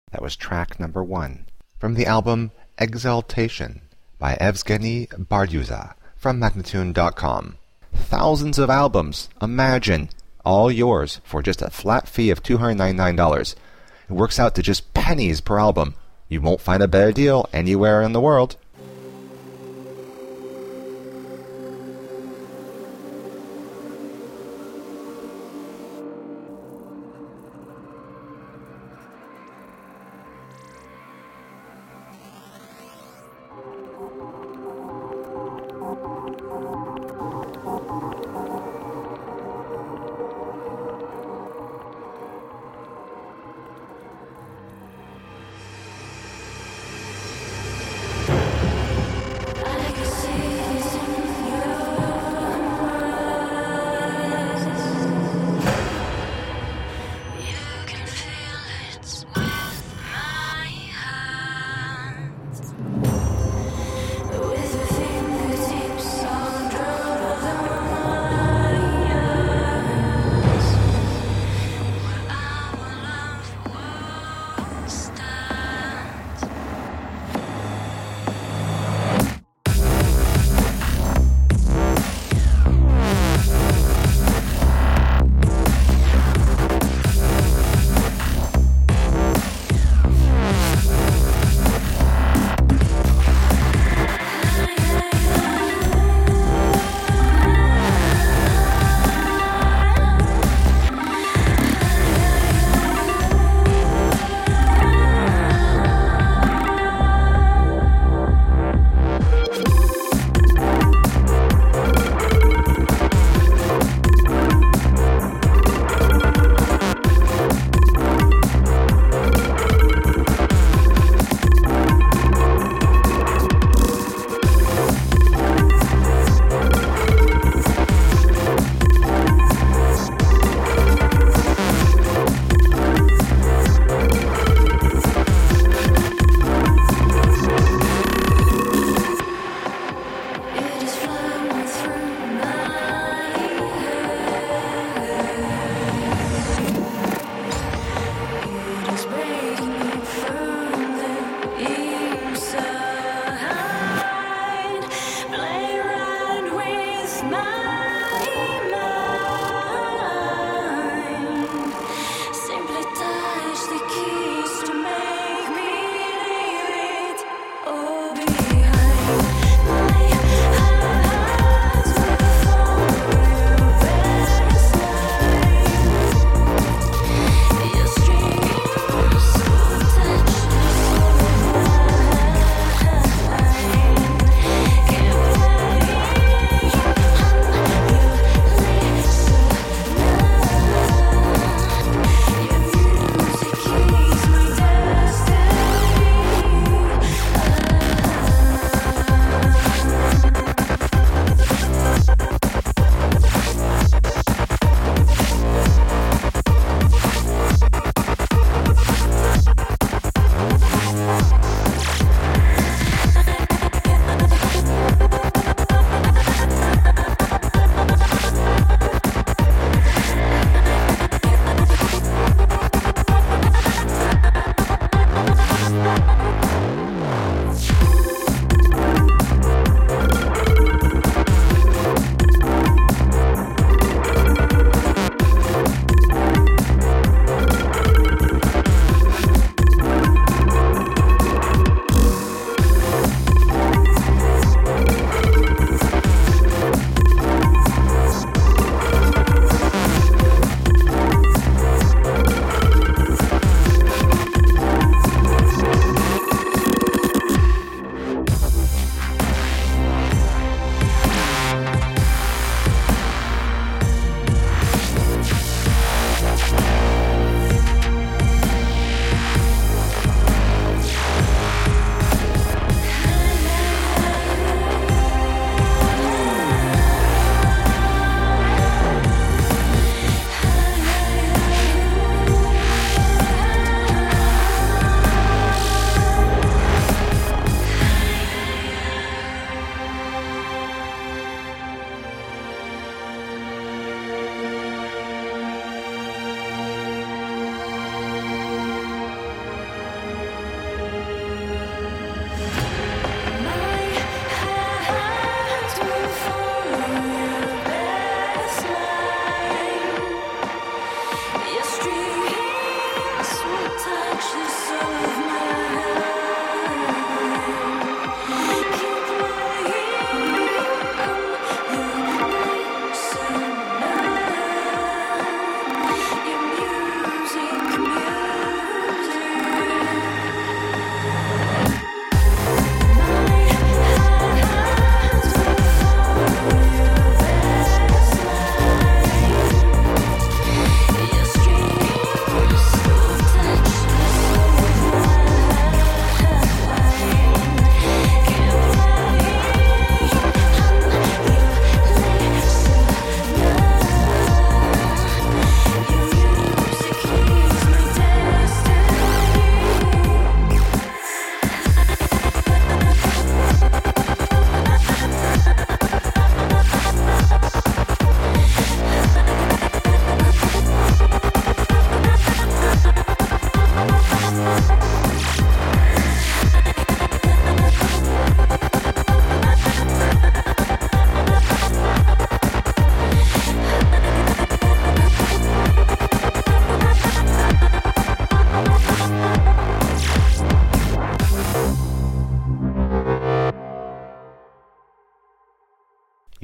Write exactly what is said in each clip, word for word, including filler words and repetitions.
That was track number one from the album Exaltation by Evgeny Bardyuza from Magnatune dot com. Thousands of albums, imagine, all yours for just a flat fee of two hundred ninety-nine dollars. It works out to just pennies per album. You won't find a better deal anywhere in the world.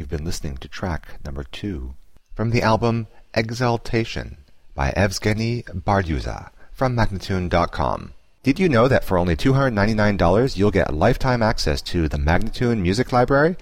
You've been listening to track number two from the album Exaltation by Evgeny Bardyuza from Magnatune dot com. Did you know that for only two hundred ninety-nine dollars you'll get lifetime access to the Magnatune Music Library?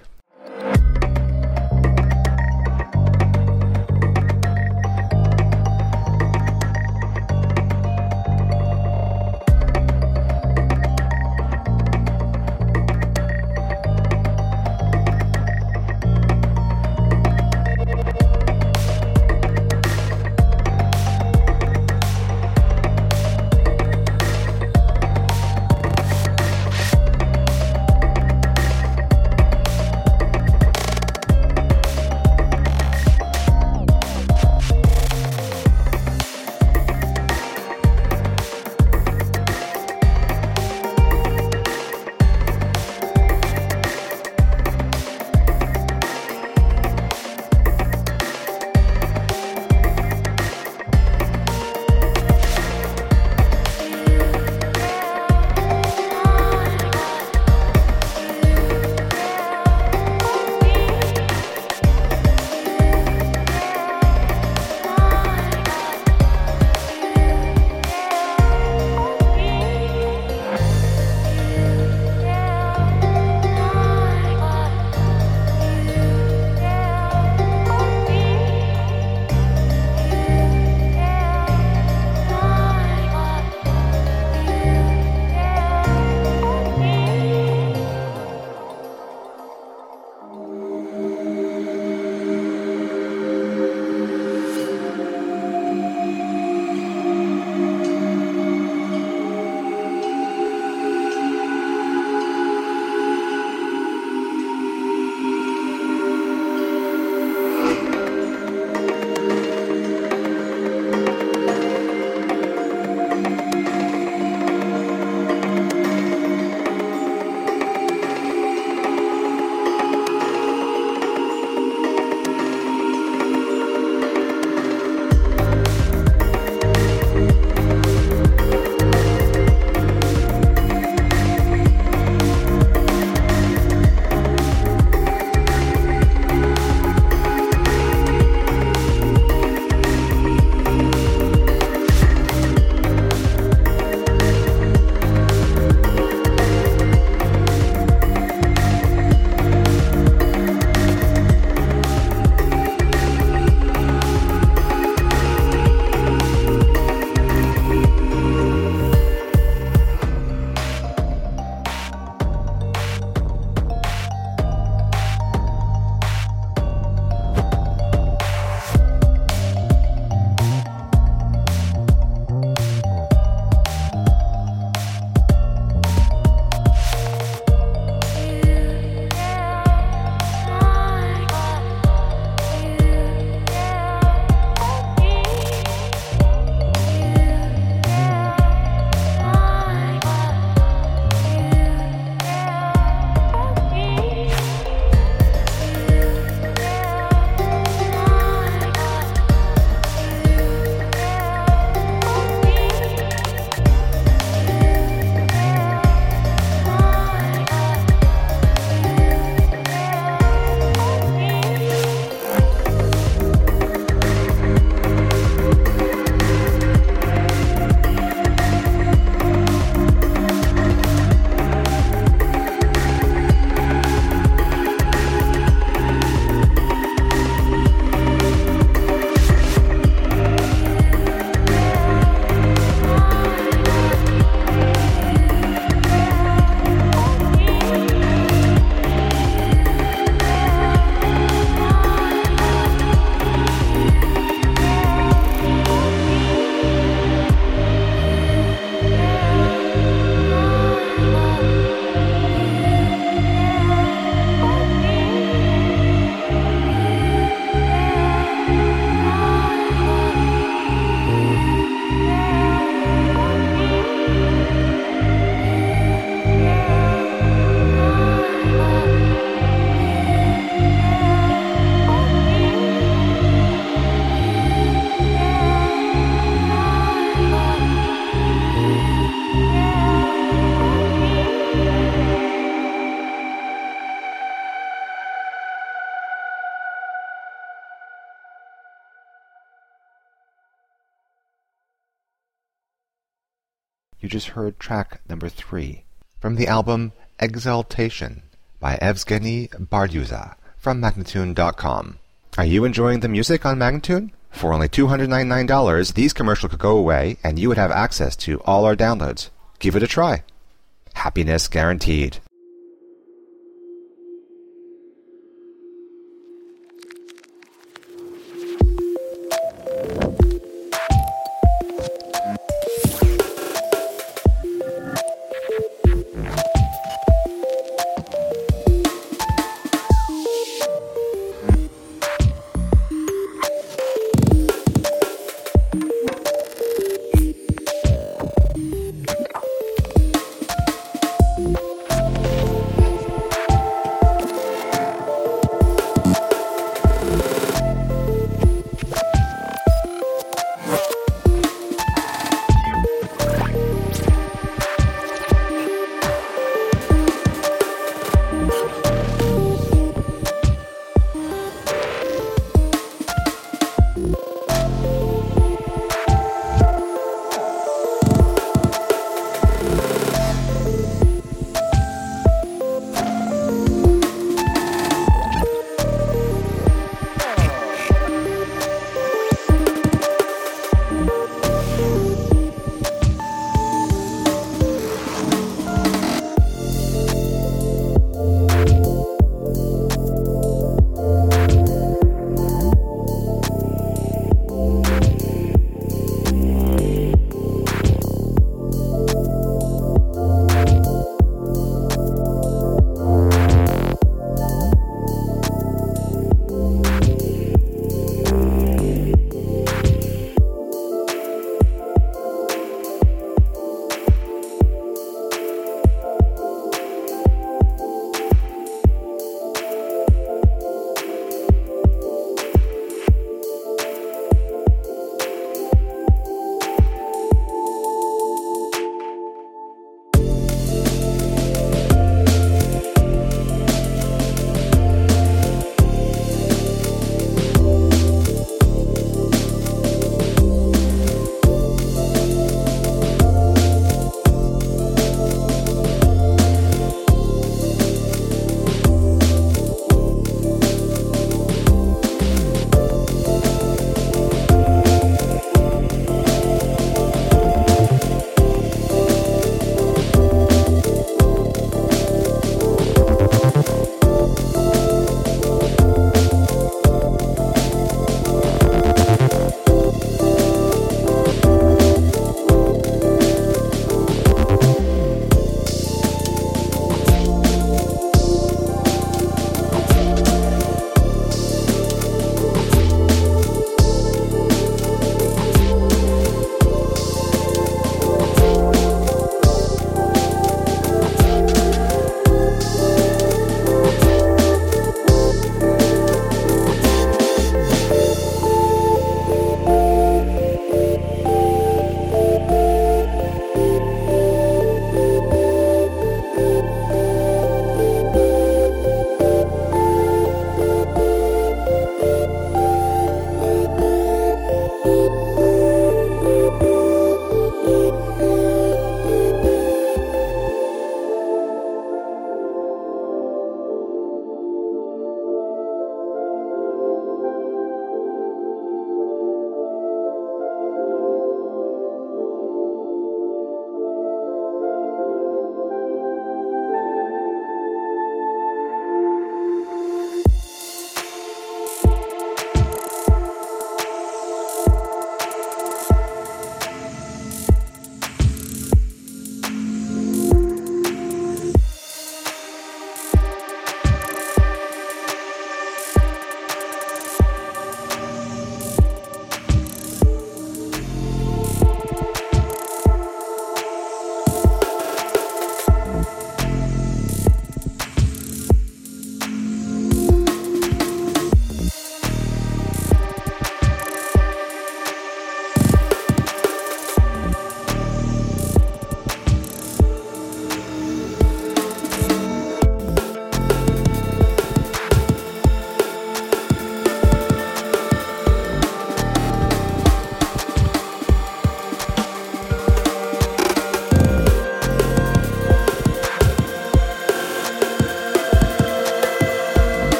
You just heard track number three from the album Exaltation by Evgeny Bardyuza from Magnatune dot com. Are you enjoying the music on Magnatune? For only two hundred ninety-nine dollars, these commercials could go away and you would have access to all our downloads. Give it a try. Happiness guaranteed.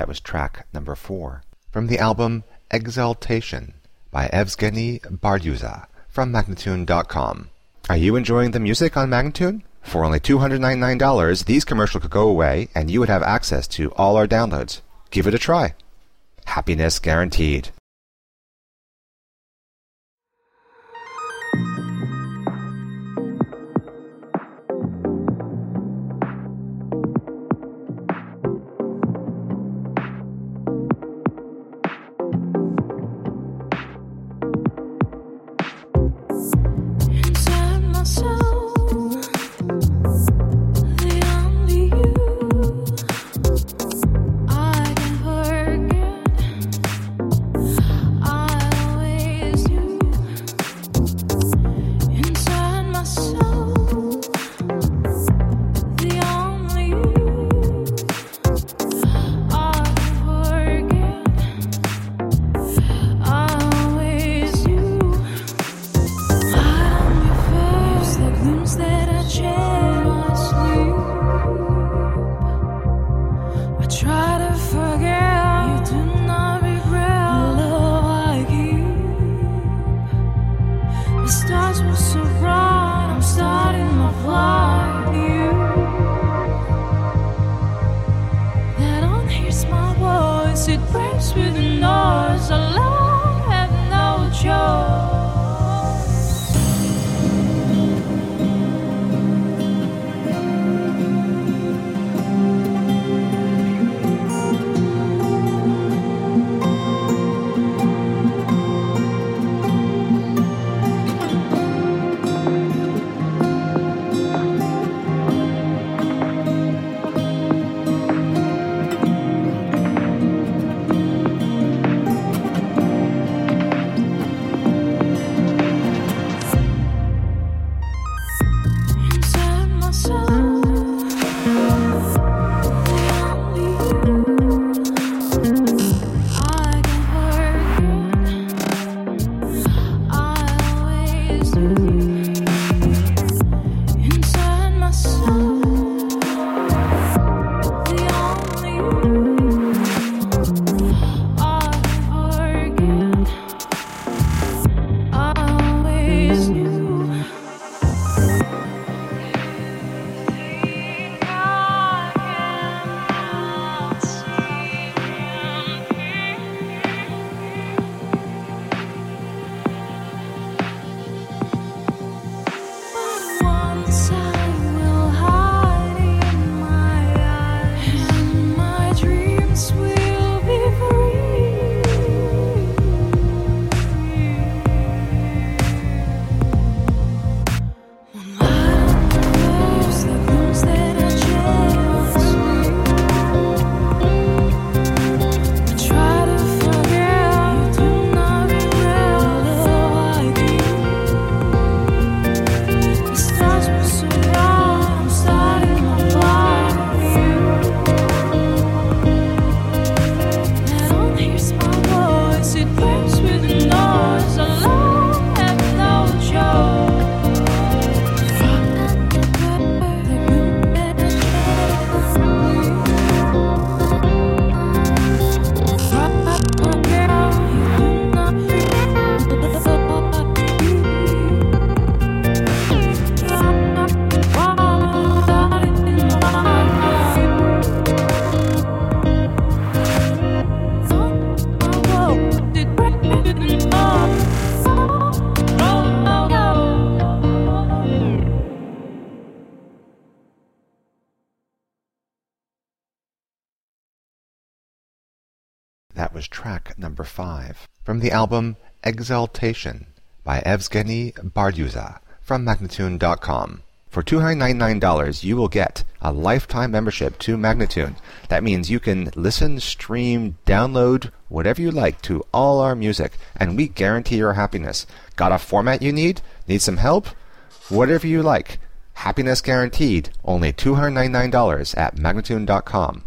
That was track number four. From the album Exaltation by Evgeny Bardyuza from Magnatune dot com. Are you enjoying the music on Magnatune? For only two hundred ninety-nine dollars, these commercials could go away and you would have access to all our downloads. Give it a try. Happiness guaranteed. That was track number five. From the album Exaltation by Evgeny Bardyuza from Magnatune dot com. For two hundred ninety-nine dollars, you will get a lifetime membership to Magnatune. That means you can listen, stream, download, whatever you like to all our music, and we guarantee your happiness. Got a format you need? Need some help? Whatever you like. Happiness guaranteed. Only two hundred ninety-nine dollars at Magnatune dot com.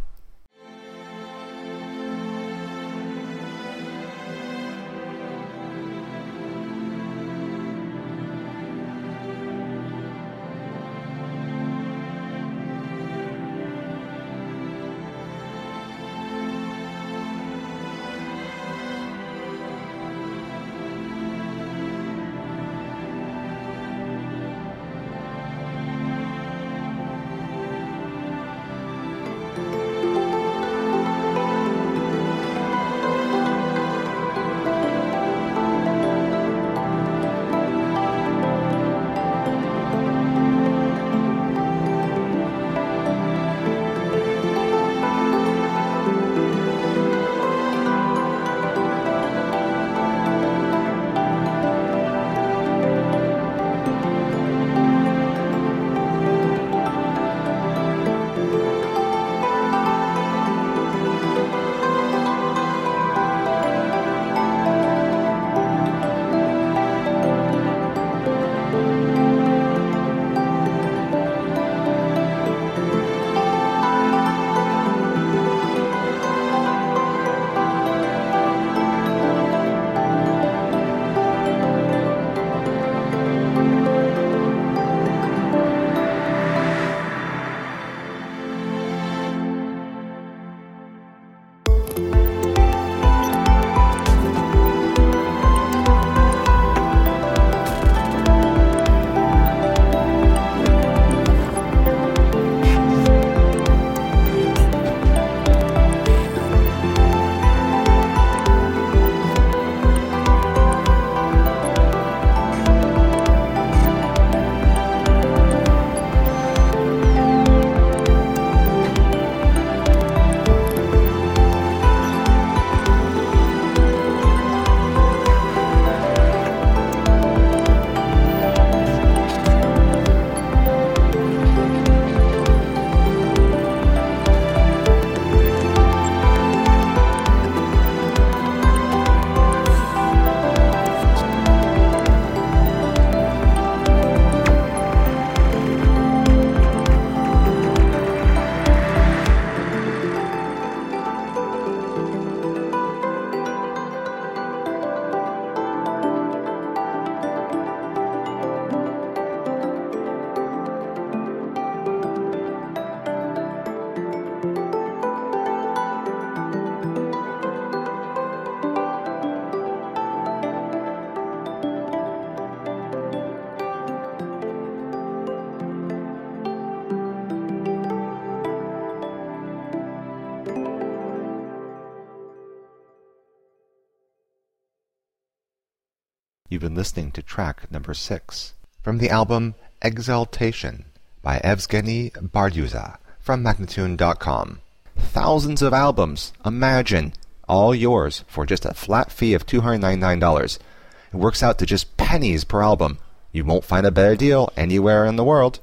You've been listening to track number six from the album Exaltation by Evgeny Bardyuza from Magnatune dot com. Thousands of albums, imagine, all yours for just a flat fee of two hundred ninety-nine dollars. It works out to just pennies per album. You won't find a better deal anywhere in the world.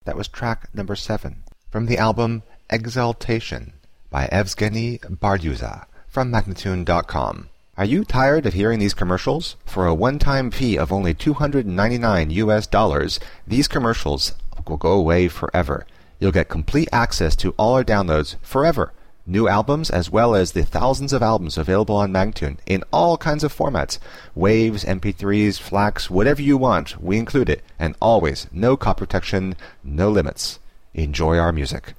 That was track number seven from the album Exaltation by Evgeny Bardyuza from Magnatune dot com. Are you tired of hearing these commercials? For a one-time fee of only two hundred ninety-nine U S dollars, these commercials will go away forever. You'll get complete access to all our downloads forever. New albums as well as the thousands of albums available on Magnatune in all kinds of formats. Waves, M P threes, FLACs, whatever you want, we include it. And always, no copy protection, no limits. Enjoy our music.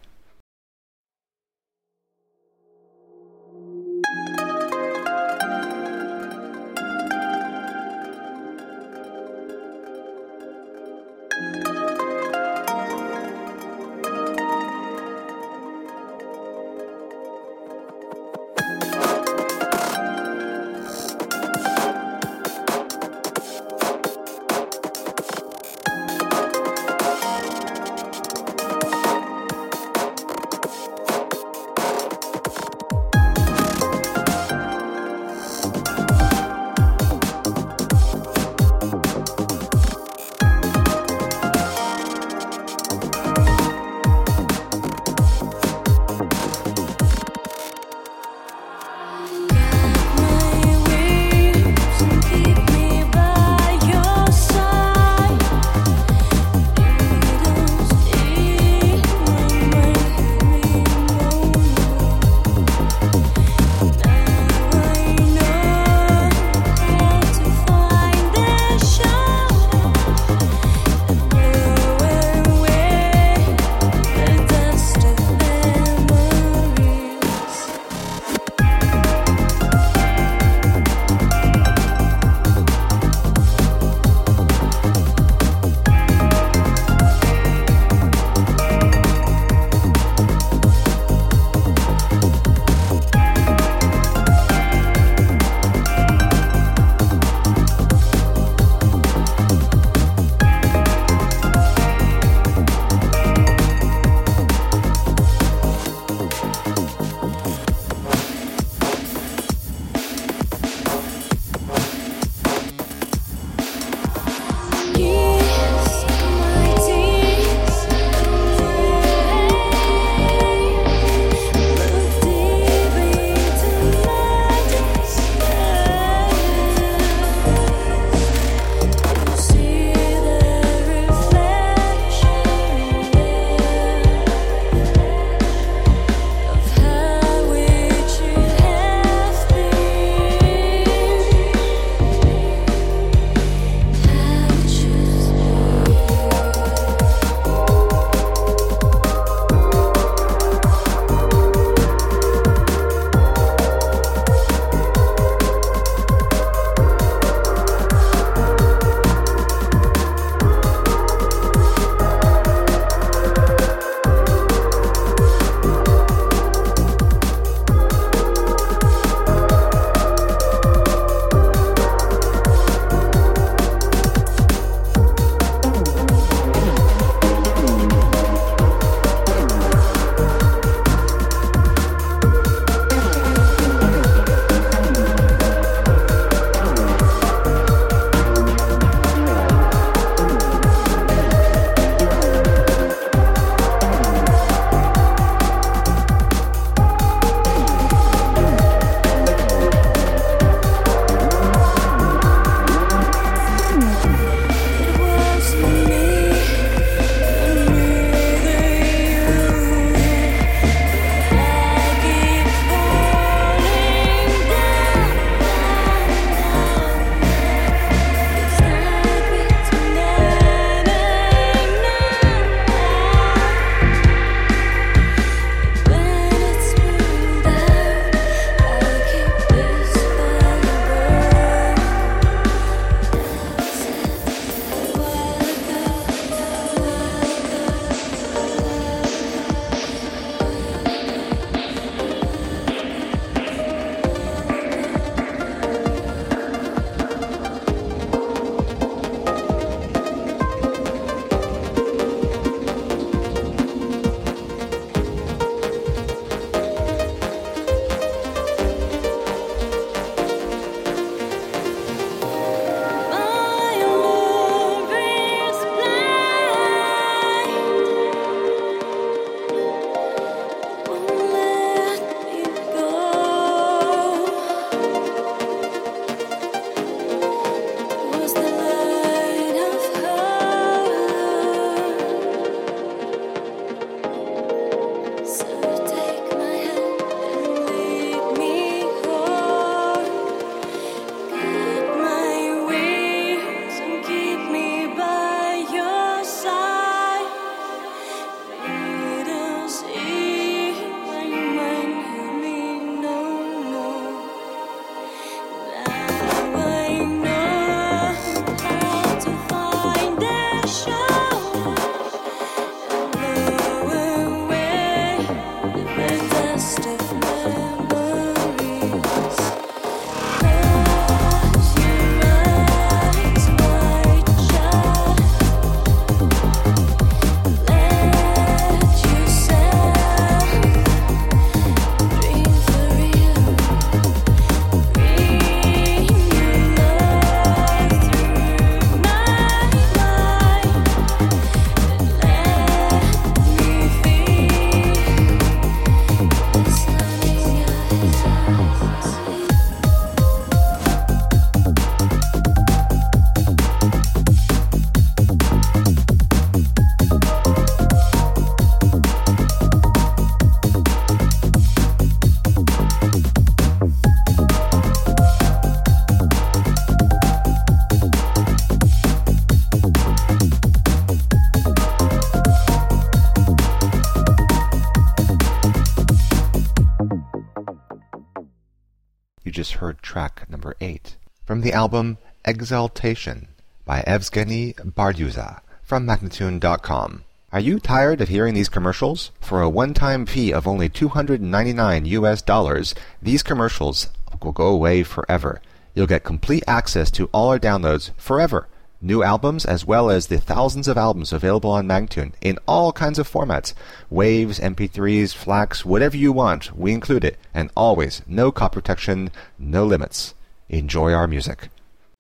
You just heard track number eight from the album Exaltation by Evgeny Bardyuza from Magnatune dot com. Are you tired of hearing these commercials? For a one-time fee of only two hundred ninety-nine U S dollars, these commercials will go away forever. You'll get complete access to all our downloads forever. New albums as well as the thousands of albums available on Magnatune in all kinds of formats. Waves, M P threes, FLACs, whatever you want, we include it. And always, no copy protection, no limits. Enjoy our music.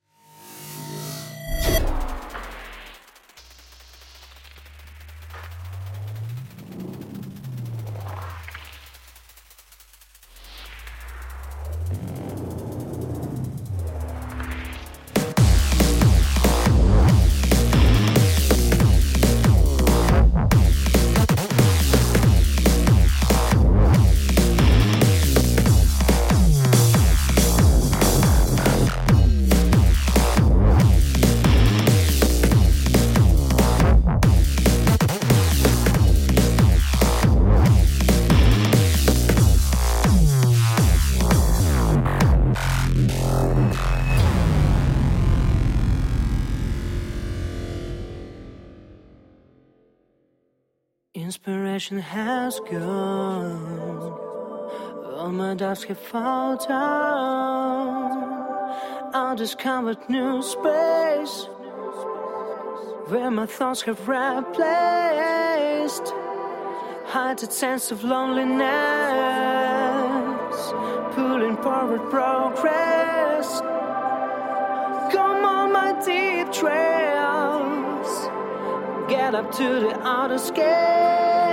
Inspiration has gone, all my doubts have fallen down. I'll discover new space where my thoughts have replaced heightened sense of loneliness, pulling forward progress. Come on my deep trails, get up to the outer scales.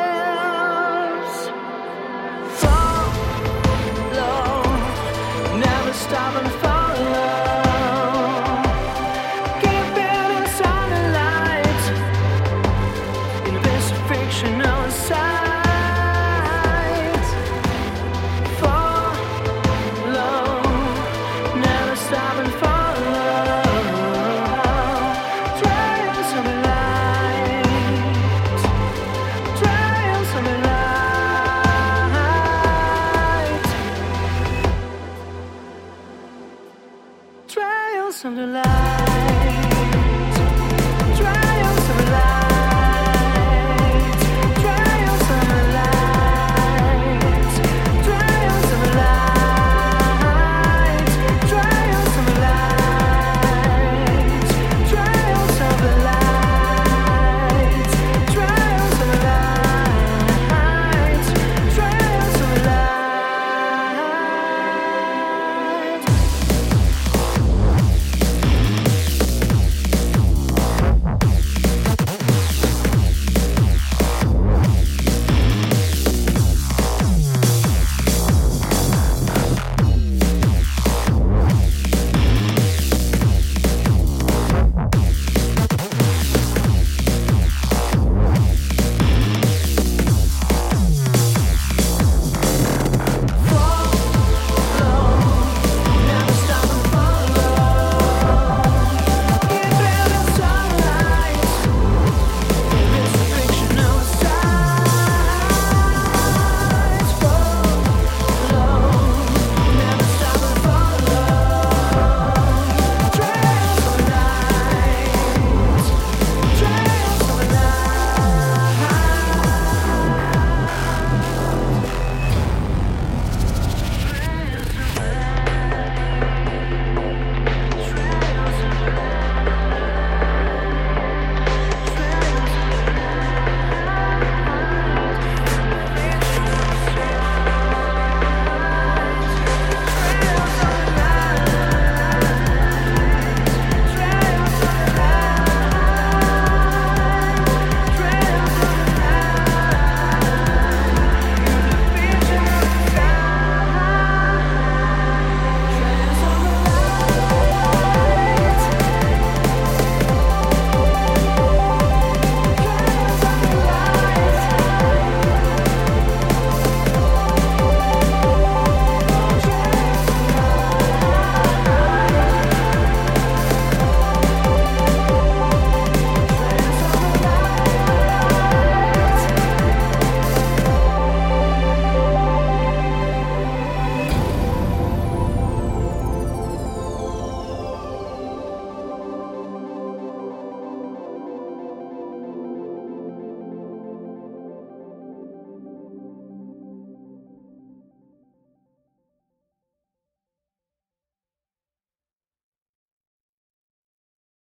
Follow, never stop and follow. Keep it in sunlight, in this fictional sight. Follow, never stop and follow. Trails of light.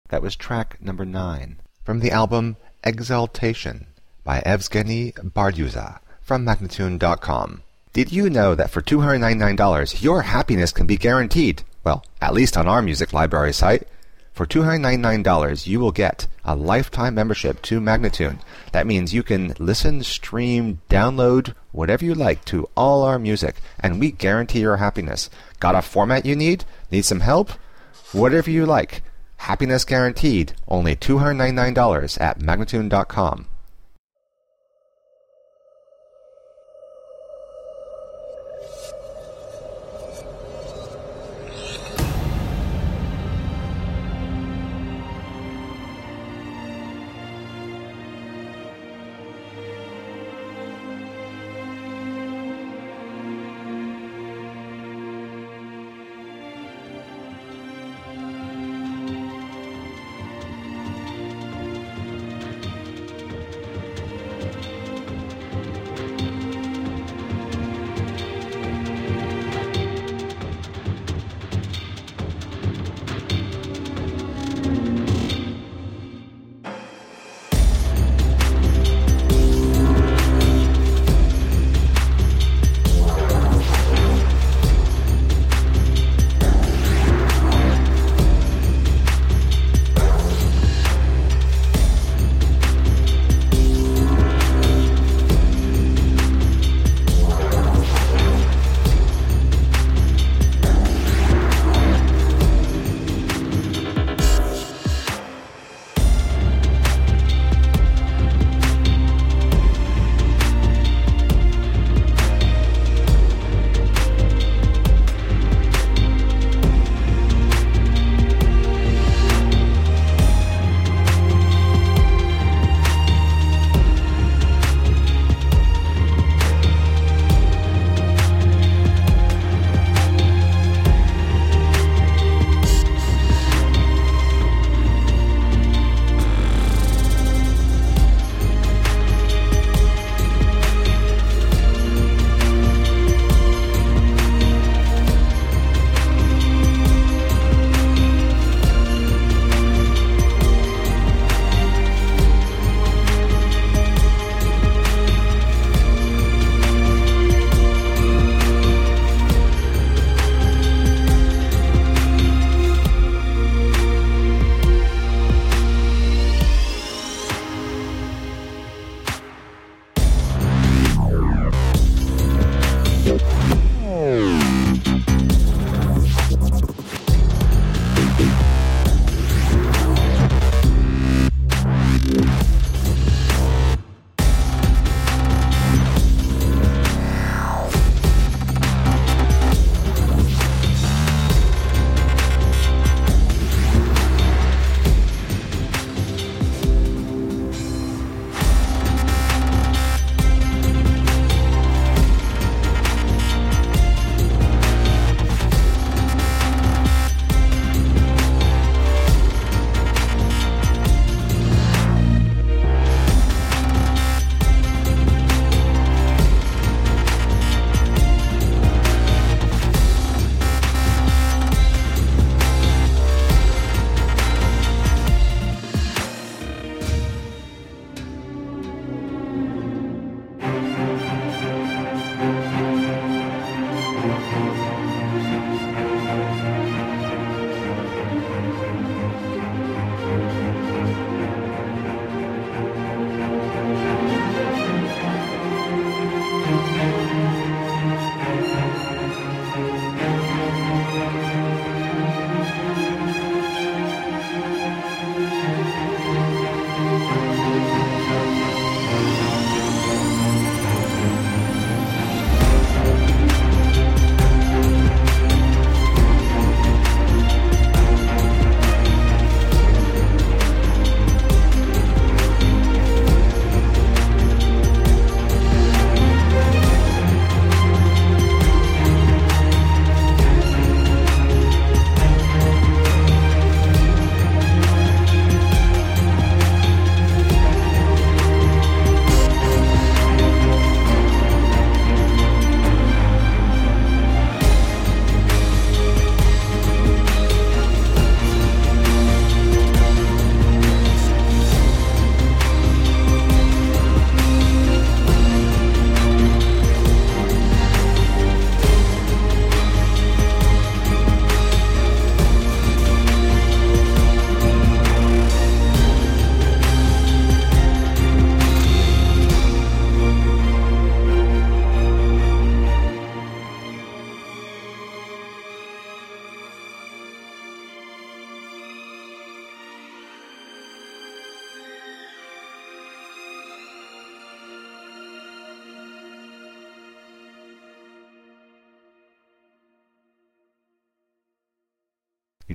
That was track number nine from the album Exaltation by Evgeny Bardyuza from Magnatune dot com. Did you know that for two hundred ninety-nine dollars your happiness can be guaranteed? Well, at least on our music library site. For two hundred ninety-nine dollars you will get a lifetime membership to Magnatune. That means you can listen, stream, download, whatever you like to all our music, and we guarantee your happiness. Got a format you need? Need some help? Whatever you like. Happiness guaranteed. Only two hundred ninety-nine dollars at Magnatune dot com.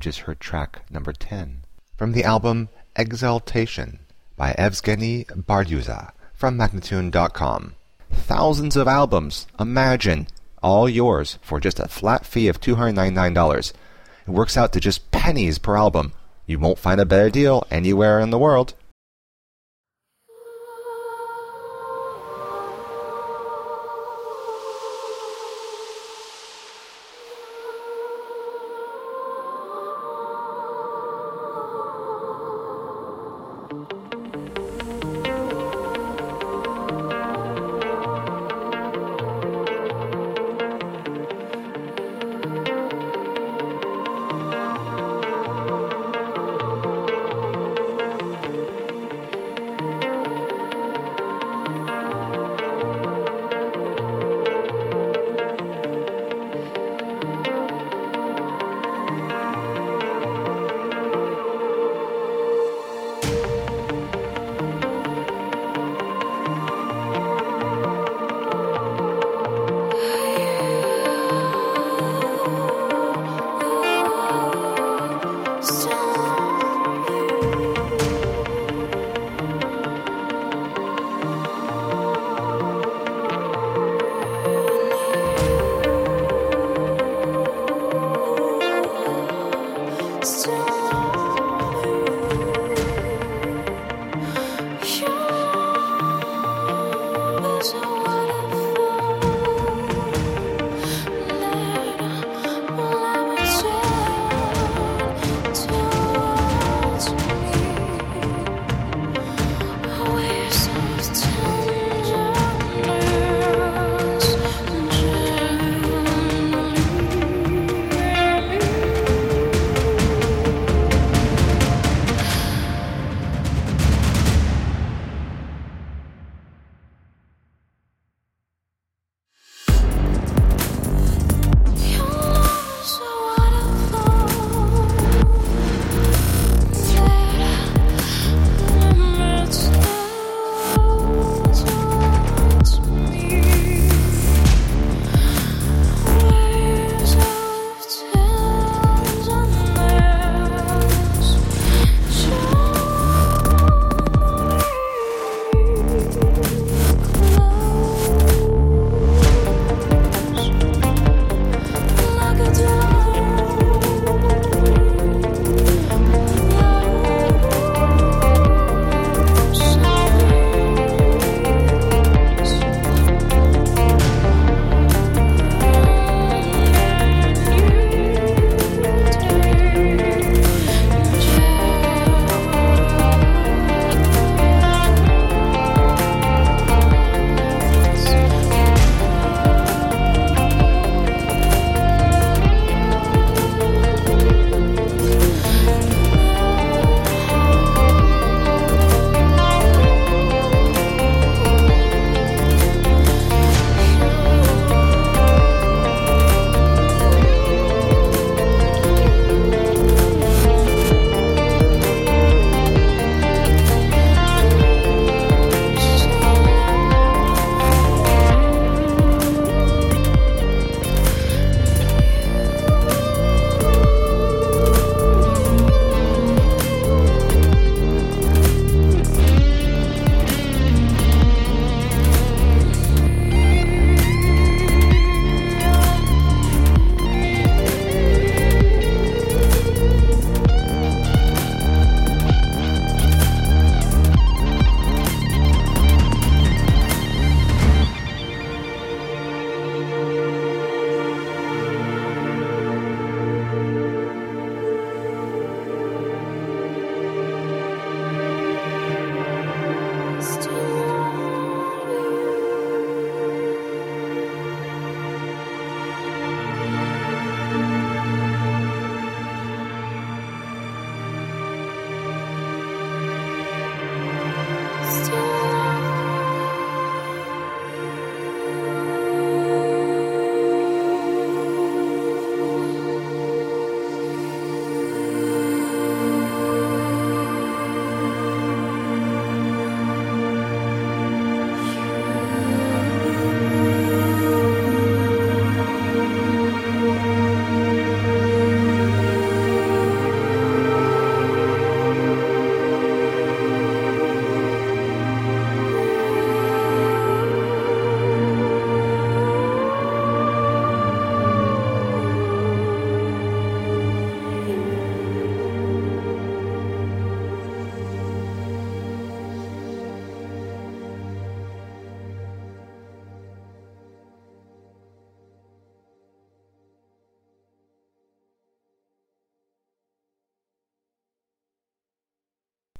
You just heard track number ten. From the album Exaltation by Evgeny Bardyuza from Magnatune dot com. Thousands of albums, imagine, all yours for just a flat fee of two hundred ninety-nine dollars. It works out to just pennies per album. You won't find a better deal anywhere in the world.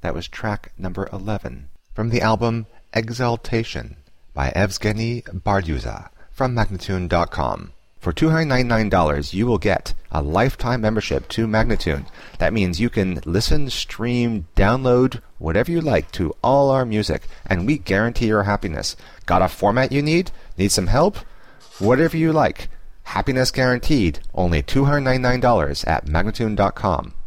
That was track number eleven from the album Exaltation by Evgeny Bardyuza from Magnatune dot com. For two hundred ninety-nine dollars, you will get a lifetime membership to Magnatune. That means you can listen, stream, download, whatever you like to all our music, and we guarantee your happiness. Got a format you need? Need some help? Whatever you like. Happiness guaranteed. Only two hundred ninety-nine dollars at Magnatune dot com.